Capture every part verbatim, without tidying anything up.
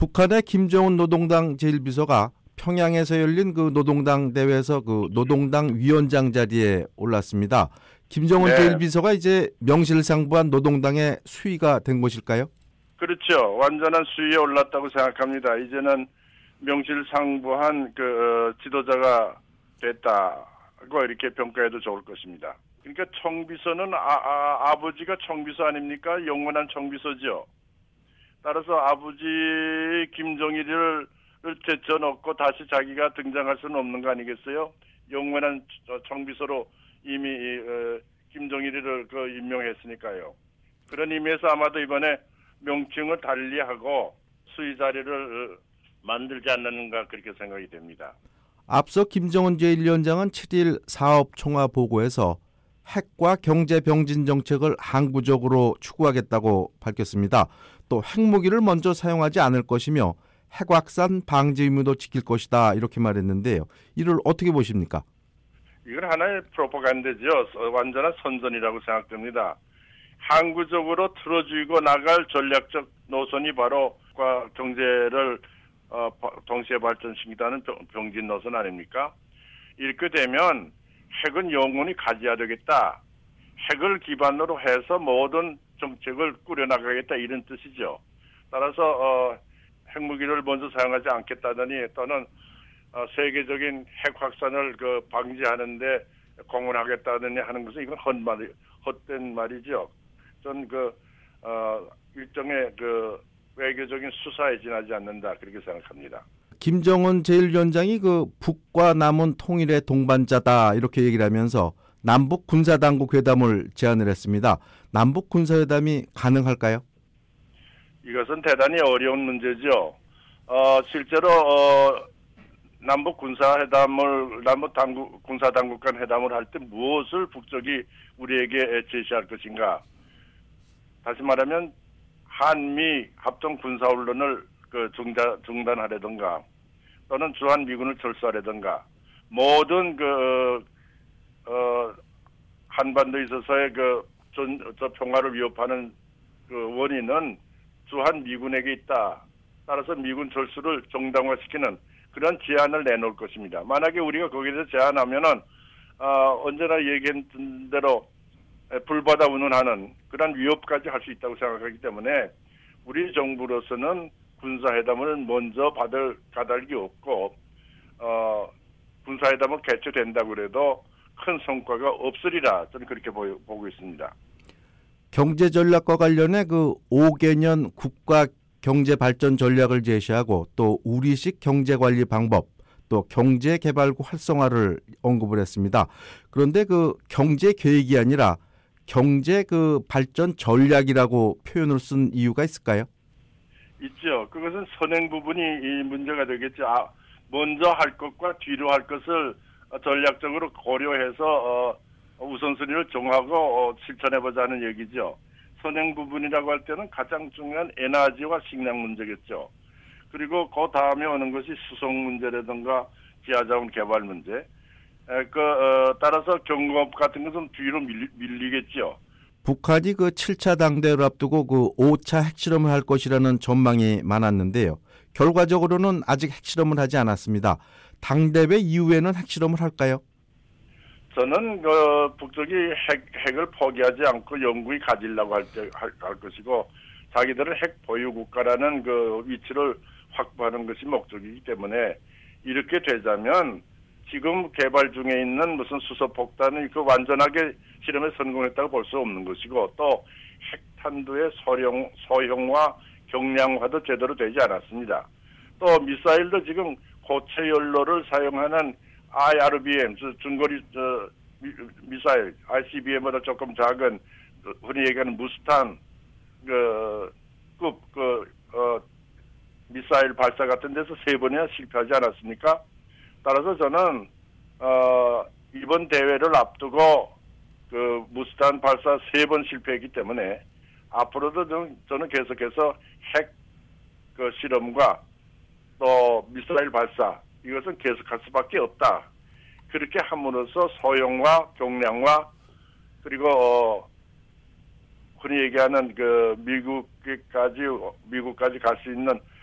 북한의 김정은 노동당 제일 비서가 평양에서 열린 그 노동당 대회에서 그 노동당 위원장 자리에 올랐습니다. 김정은 네. 제일 비서가 이제 명실상부한 노동당의 수위가 된 것일까요? 그렇죠. 완전한 수위에 올랐다고 생각합니다. 이제는 명실상부한 그 어, 지도자가 됐다고 이렇게 평가해도 좋을 것입니다. 그러니까 총비서는 아, 아, 아버지가 총비서 아닙니까? 영원한 총비서죠. 따라서 아버지 김정일을 제쳐놓고 다시 자기가 등장할 수는 없는 거 아니겠어요? 영원한 총비서로 이미 어, 김정일을 그 임명했으니까요. 그런 의미에서 아마도 이번에 명칭을 달리하고 수위 자리를 만들지 않는가 그렇게 생각이 됩니다. 앞서 김정은 제일 위원장은 칠 일 사업총화보고에서 핵과 경제 병진 정책을 항구적으로 추구하겠다고 밝혔습니다. 또 핵무기를 먼저 사용하지 않을 것이며 핵확산 방지 의무도 지킬 것이다 이렇게 말했는데요. 이를 어떻게 보십니까? 이건 하나의 프로파간다죠. 완전한 선전이라고 생각됩니다. 항구적으로 틀어주고 나갈 전략적 노선이 바로 경제를 어, 동시에 발전시키다는 병진 노선 아닙니까? 이렇게 되면 핵은 영원히 가져야 되겠다. 핵을 기반으로 해서 모든 정책을 꾸려나가겠다 이런 뜻이죠. 따라서 어, 핵무기를 먼저 사용하지 않겠다더니 또는 어, 세계적인 핵 확산을 그 방지하는데 공헌하겠다더니 하는 것은 이건 헛말, 헛된 말이죠. 전 그 어, 일종의 그 외교적인 수사에 지나지 않는다 그렇게 생각합니다. 김정은 제일 위원장이 그 북과 남은 통일의 동반자다 이렇게 얘기를 하면서 남북 군사당국 회담을 제안을 했습니다. 남북 군사회담이 가능할까요? 이것은 대단히 어려운 문제죠. 어, 실제로 어, 남북 군사회담을 남북 당국 군사당국 간 회담을 할 때 무엇을 북쪽이 우리에게 제시할 것인가? 다시 말하면 한미 합동 군사훈련을 그 중단, 중단하려든가 또는 주한 미군을 철수하려든가 모든 그 어, 한반도에 있어서의 그 전, 저 평화를 위협하는 그 원인은 주한 미군에게 있다. 따라서 미군 철수를 정당화시키는 그런 제안을 내놓을 것입니다. 만약에 우리가 거기에 대해서 제안하면은 어, 언제나 얘기했던 대로 불바다 운운하는 그런 위협까지 할 수 있다고 생각하기 때문에 우리 정부로서는 군사회담을 먼저 받을 까닭이 없고 어, 군사회담은 개최된다고 그래도 큰 성과가 없으리라 저는 그렇게 보여, 보고 있습니다. 경제 전략과 관련해 그 오 개년 국가 경제 발전 전략을 제시하고 또 우리식 경제 관리 방법 또 경제 개발구 활성화를 언급을 했습니다. 그런데 그 경제 계획이 아니라 경제 그 발전 전략이라고 표현을 쓴 이유가 있을까요? 있죠. 그것은 선행 부분이 이 문제가 되겠죠. 아, 먼저 할 것과 뒤로 할 것을 전략적으로 고려해서 어, 우선순위를 정하고 어, 실천해보자는 얘기죠. 선행 부분이라고 할 때는 가장 중요한 에너지와 식량 문제겠죠. 그리고 그 다음에 오는 것이 수송 문제라든가 지하자원 개발 문제. 에, 그 어, 따라서 경공업 같은 것은 뒤로 밀리, 밀리겠죠. 북한이 그 칠 차 당대회를 앞두고 그 오 차 핵실험을 할 것이라는 전망이 많았는데요. 결과적으로는 아직 핵실험을 하지 않았습니다. 당대회 이후에는 핵실험을 할까요? 저는 그 북쪽이 핵, 핵을 포기하지 않고 영구히 가지려고 할, 때, 할, 할 것이고 자기들은 핵 보유 국가라는 그 위치를 확보하는 것이 목적이기 때문에 이렇게 되자면 지금 개발 중에 있는 무슨 수소폭탄은 그 완전하게 실험에 성공했다고 볼 수 없는 것이고 또 핵탄두의 소형, 소형화, 경량화도 제대로 되지 않았습니다. 또 미사일도 지금 고체 연료를 사용하는 아이알비엠, 중거리 저, 미, 미사일, 아이씨비엠보다 조금 작은 흔히 얘기하는 무스탄 그, 급 그, 어, 미사일 발사 같은 데서 세 번이나 실패하지 않았습니까? 따라서 저는 어, 이번 대회를 앞두고 그 무스탄 발사 세 번 실패했기 때문에 앞으로도 좀, 저는 계속해서 핵 그 실험과 또 미사일 발사 이것은 계속할 수밖에 없다. 그렇게 함으로써 소형화, 경량화 그리고 어, 흔히 얘기하는 그 미국까지 미국까지 갈 수 있는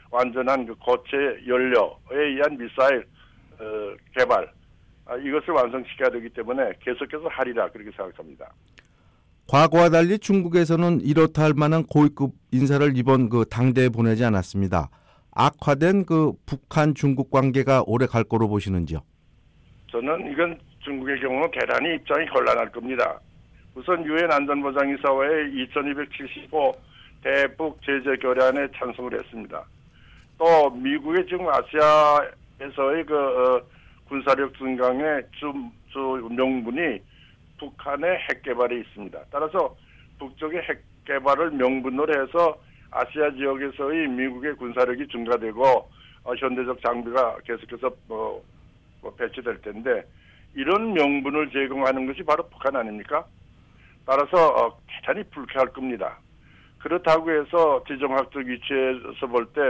완전한 그 고체 연료에 의한 미사일 어, 개발 아, 이것을 완성시켜야 되기 때문에 계속해서 하리라 그렇게 생각합니다. 과거와 달리 중국에서는 이렇다 할 만한 고위급 인사를 이번 그 당대에 보내지 않았습니다. 악화된 그 북한 중국 관계가 오래 갈 거로 보시는지요? 저는 이건 중국의 경우는 대단히 입장이 곤란할 겁니다. 우선 유엔 안전보장이사회의 이천이백칠십오 대북 제재 결의안에 찬성을 했습니다. 또 미국의 지금 아시아에서의 그 어, 군사력 증강의 주, 주 명분이 북한의 핵 개발이 있습니다. 따라서 북쪽의 핵 개발을 명분으로 해서 아시아 지역에서의 미국의 군사력이 증가되고 어, 현대적 장비가 계속해서 뭐, 뭐 배치될 텐데 이런 명분을 제공하는 것이 바로 북한 아닙니까? 따라서 어, 대단히 불쾌할 겁니다. 그렇다고 해서 지정학적 위치에서 볼 때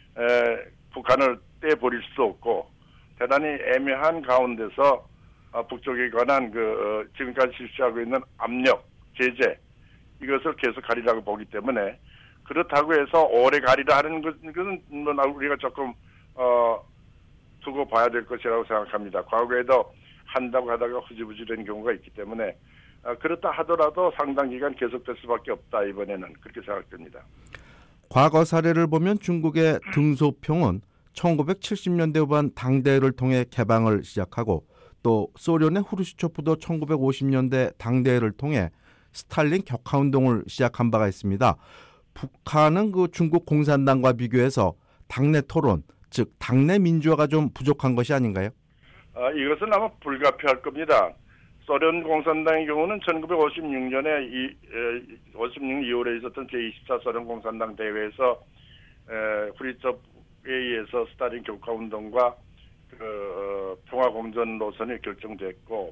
북한을 떼버릴 수도 없고 대단히 애매한 가운데서 어, 북쪽에 관한 그 어, 지금까지 실시하고 있는 압력, 제재 이것을 계속 가리라고 보기 때문에 그렇다고 해서 오래 가리라 하는 것은 뭐 우리가 조금 어, 두고 봐야 될 것이라고 생각합니다. 과거에도 한다고 하다가 흐지부지된 경우가 있기 때문에 어, 그렇다 하더라도 상당 기간 계속될 수밖에 없다 이번에는 그렇게 생각됩니다. 과거 사례를 보면 중국의 등소평은 천구백칠십 년대 후반 당대회를 통해 개방을 시작하고 또 소련의 후르시초프도 천구백오십 년대 당대회를 통해 스탈린 격하운동을 시작한 바가 있습니다. 북한은 그 중국 공산당과 비교해서 당내 토론, 즉 당내 민주화가 좀 부족한 것이 아닌가요? 아, 이것은 아마 불가피할 겁니다. 소련 공산당의 경우는 천구백오십육 년에 이, 에, 오십육 년 이월에 있었던 제이십사 소련 공산당 대회에서 에, 후리초프에 의해서 스탈린 격하운동과 그, 어, 평화공전 노선이 결정됐고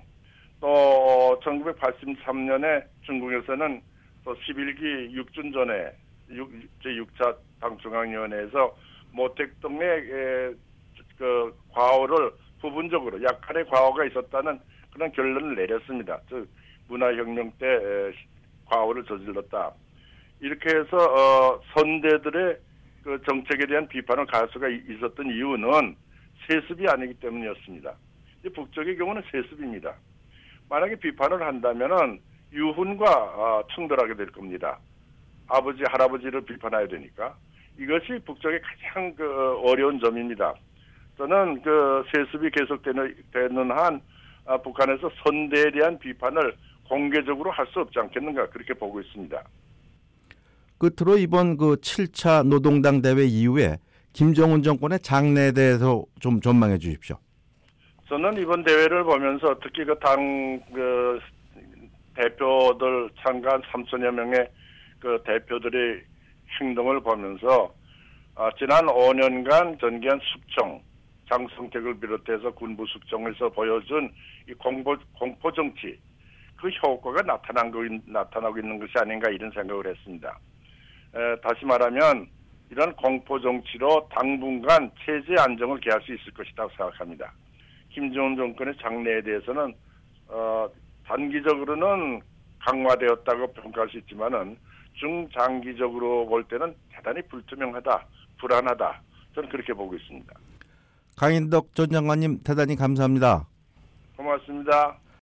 또 천구백팔십삼 년에 중국에서는 또 십일 기 육준전에 제육 차 당중앙위원회에서 모택동의 에, 그 과오를 부분적으로 약간의 과오가 있었다는 그런 결론을 내렸습니다. 즉 문화혁명 때 에, 과오를 저질렀다. 이렇게 해서 어, 선대들의 그 정책에 대한 비판을 가할 수가 있었던 이유는 세습이 아니기 때문이었습니다. 북쪽의 경우는 세습입니다. 만약에 비판을 한다면은 유훈과 어, 충돌하게 될 겁니다. 아버지, 할아버지를 비판해야 되니까. 이것이 북쪽의 가장 그 어려운 점입니다. 저는 그 세습이 계속되는 되는 한 아, 북한에서 선대에 대한 비판을 공개적으로 할 수 없지 않겠는가 그렇게 보고 있습니다. 끝으로 이번 그 칠 차 노동당 대회 이후에 김정은 정권의 장래에 대해서 좀 전망해 주십시오. 저는 이번 대회를 보면서 특히 그 당 그 대표들 참가한 삼천여 명의 그 대표들의 행동을 보면서 아, 지난 오 년간 전개한 숙청, 장성택을 비롯해서 군부 숙청에서 보여준 이 공포, 공포 정치, 그 효과가 나타난 거, 나타나고 있는 것이 아닌가 이런 생각을 했습니다. 에, 다시 말하면 이런 공포 정치로 당분간 체제 안정을 기할 수 있을 것이라고 생각합니다. 김정은 정권의 장래에 대해서는 어, 단기적으로는 강화되었다고 평가할 수 있지만은 중장기적으로 볼 때는 대단히 불투명하다, 불안하다. 저는 그렇게 보고 있습니다. 강인덕 전 장관님 대단히 감사합니다. 고맙습니다.